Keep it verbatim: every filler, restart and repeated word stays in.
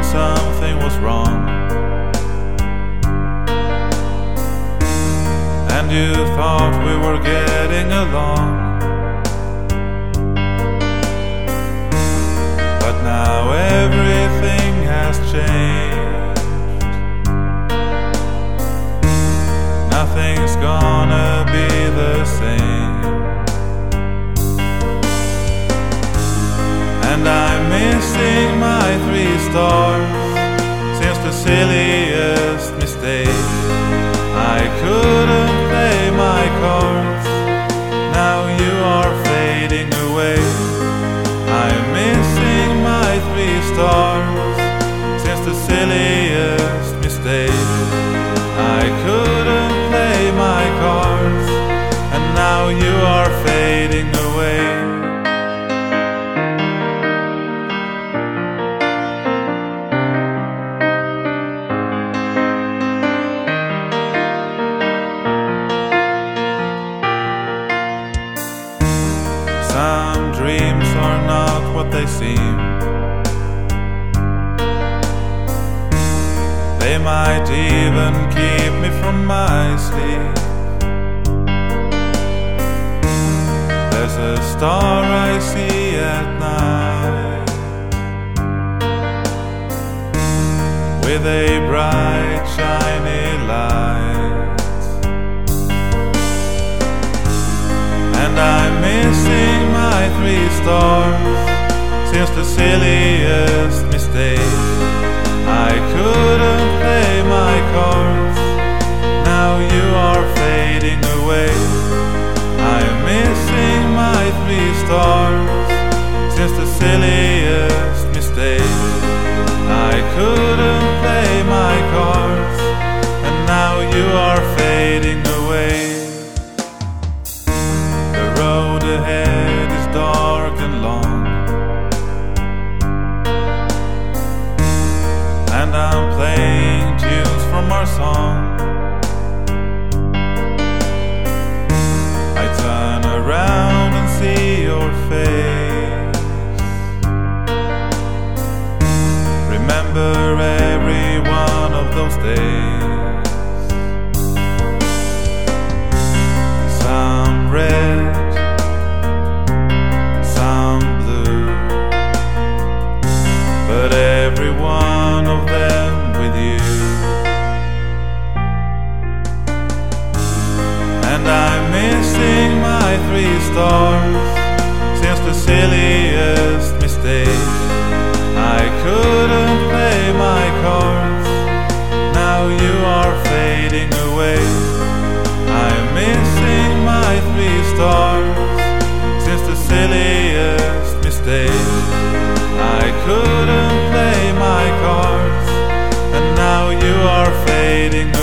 something was wrong, and you thought we were getting along. But now everything has changed. Nothing's gonna be the same. And I'm missing my three stars since the silliest mistake. I couldn't play my cards, now you are fading away. I'm missing my three stars since the silliest mistake. I couldn't play my cards, and now you are fading away. Some dreams are not what they seem. They might even keep me from my sleep. There's a star I see at night, with a bright shiny light. And I'm missing my three stars since the silliest mistake. I couldn't play my cards, now you are fading away. I'm missing my three stars since the silliest mistake. I couldn't play my cards, and now you are fading away. The road ahead is dark and long, and I'm playing tunes from our song. I turn around and see your face. Remember every one of those days. Some red, some blue, but every one of them with you. And I'm missing my three stars since the silliest mistake. I couldn't play my cards, now you are fading away. I'm missing my three stars since the silliest mistake. I couldn't play my cards, and now you are fading away.